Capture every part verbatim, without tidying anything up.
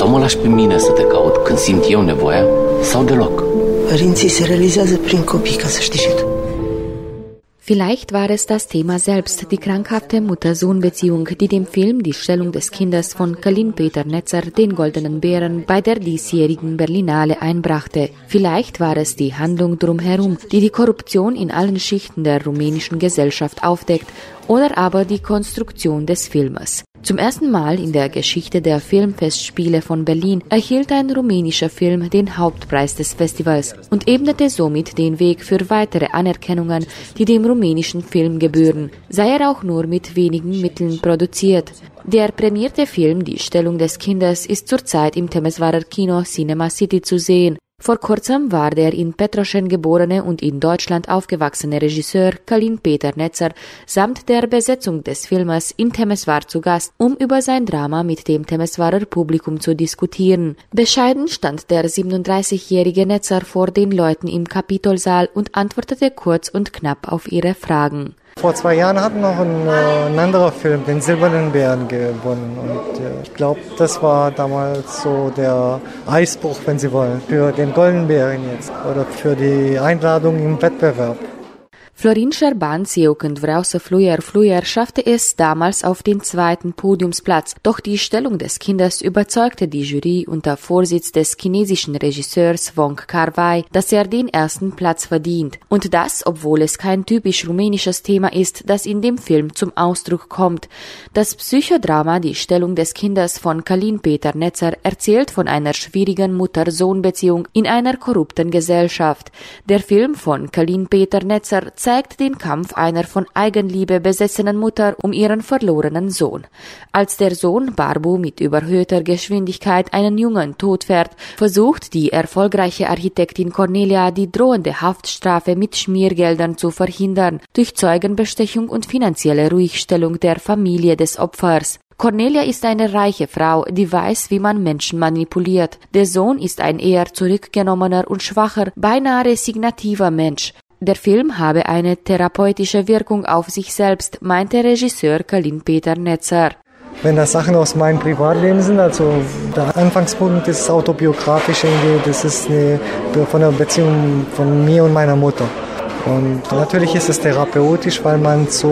Sau mă lași pe mine să te caut când simt eu nevoia sau deloc? Părinții se realizează prin copii, ca să știi și tu. Vielleicht war es das Thema selbst, die krankhafte Mutter-Sohn-Beziehung, die dem Film Die Stellung des Kindes von Kalin-Peter Netzer den Goldenen Bären bei der diesjährigen Berlinale einbrachte. Vielleicht war es die Handlung drumherum, die die Korruption in allen Schichten der rumänischen Gesellschaft aufdeckt, oder aber die Konstruktion des Filmes. Zum ersten Mal in der Geschichte der Filmfestspiele von Berlin erhielt ein rumänischer Film den Hauptpreis des Festivals und ebnete somit den Weg für weitere Anerkennungen, die dem rumänischen Film gebühren, sei er auch nur mit wenigen Mitteln produziert. Der prämierte Film Die Stellung des Kindes ist zurzeit im Temesvarer Kino Cinema City zu sehen. Vor kurzem war der in Petroschen geborene und in Deutschland aufgewachsene Regisseur Kalin-Peter Netzer samt der Besetzung des Filmes in Temesvar zu Gast, um über sein Drama mit dem Temesvarer Publikum zu diskutieren. Bescheiden stand der siebenunddreißigjährige Netzer vor den Leuten im Kapitolsaal und antwortete kurz und knapp auf ihre Fragen. Vor zwei Jahren hat noch ein, äh, ein anderer Film den Silbernen Bären gewonnen und äh, ich glaube, das war damals so der Eisbruch, wenn Sie wollen, für den Goldenen Bären jetzt oder für die Einladung im Wettbewerb. Florin Șerban, eu când vreau să fluier, fluier, schaffte es damals auf den zweiten Podiumsplatz. Doch die Stellung des Kindes überzeugte die Jury unter Vorsitz des chinesischen Regisseurs Wong Kar-wai, dass er den ersten Platz verdient. Und das, obwohl es kein typisch rumänisches Thema ist, das in dem Film zum Ausdruck kommt. Das Psychodrama Die Stellung des Kindes von Kalin-Peter Netzer erzählt von einer schwierigen Mutter-Sohn-Beziehung in einer korrupten Gesellschaft. Der Film von Kalin-Peter Netzer zeigt den Kampf einer von Eigenliebe besessenen Mutter um ihren verlorenen Sohn. Als der Sohn Barbu mit überhöhter Geschwindigkeit einen Jungen totfährt, versucht die erfolgreiche Architektin Cornelia die drohende Haftstrafe mit Schmiergeldern zu verhindern, durch Zeugenbestechung und finanzielle Ruhigstellung der Familie des Opfers. Cornelia ist eine reiche Frau, die weiß, wie man Menschen manipuliert. Der Sohn ist ein eher zurückgenommener und schwacher, beinahe resignativer Mensch. Der Film habe eine therapeutische Wirkung auf sich selbst, meinte Regisseur Kalin-Peter Netzer. Wenn das Sachen aus meinem Privatleben sind, also der Anfangspunkt ist autobiografisch, irgendwie, das ist eine, von der Beziehung von mir und meiner Mutter. Und natürlich ist es therapeutisch, weil man so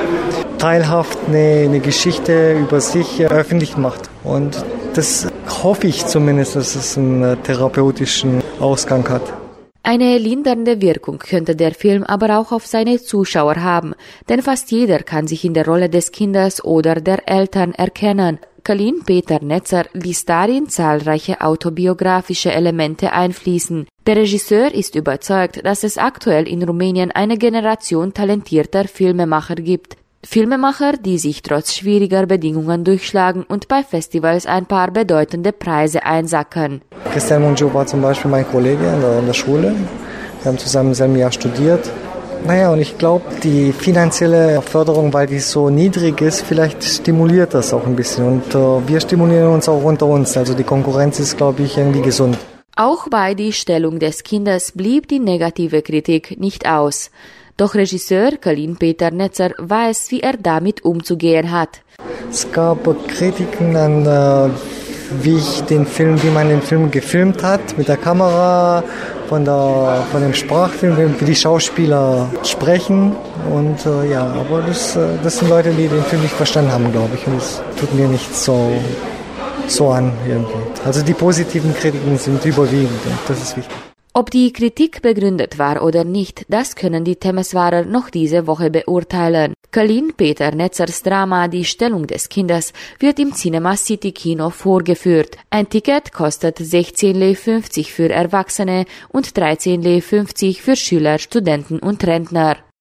teilhaft eine, eine Geschichte über sich öffentlich macht. Und das hoffe ich zumindest, dass es einen therapeutischen Ausgang hat. Eine lindernde Wirkung könnte der Film aber auch auf seine Zuschauer haben, denn fast jeder kann sich in der Rolle des Kindes oder der Eltern erkennen. Kalin-Peter Netzer ließ darin zahlreiche autobiografische Elemente einfließen. Der Regisseur ist überzeugt, dass es aktuell in Rumänien eine Generation talentierter Filmemacher gibt. Filmemacher, die sich trotz schwieriger Bedingungen durchschlagen und bei Festivals ein paar bedeutende Preise einsacken. Cristian Mungiu war zum Beispiel mein Kollege in der, in der Schule. Wir haben zusammen im selben Jahr studiert. Naja, und ich glaube, die finanzielle Förderung, weil die so niedrig ist, vielleicht stimuliert das auch ein bisschen. Und äh, wir stimulieren uns auch unter uns. Also die Konkurrenz ist, glaube ich, irgendwie gesund. Auch bei der Stellung des Kindes blieb die negative Kritik nicht aus. Doch Regisseur Kalin-Peter Netzer weiß, wie er damit umzugehen hat. Es gab Kritiken an, äh, wie ich den Film, wie man den Film gefilmt hat, mit der Kamera, von, der, von dem Sprachfilm, wie die Schauspieler sprechen. Und äh, ja, aber das, äh, das sind Leute, die den Film nicht verstanden haben, glaube ich. Und es tut mir nicht so, so an irgendwie. Also die positiven Kritiken sind überwiegend und das ist wichtig. Ob die Kritik begründet war oder nicht, das können die Temesvarer noch diese Woche beurteilen. Kalin-Peter Netzers Drama Die Stellung des Kindes wird im Cinema City Kino vorgeführt. Ein Ticket kostet sechzehn Lei fünfzig für Erwachsene und dreizehn Lei fünfzig für Schüler, Studenten und Rentner.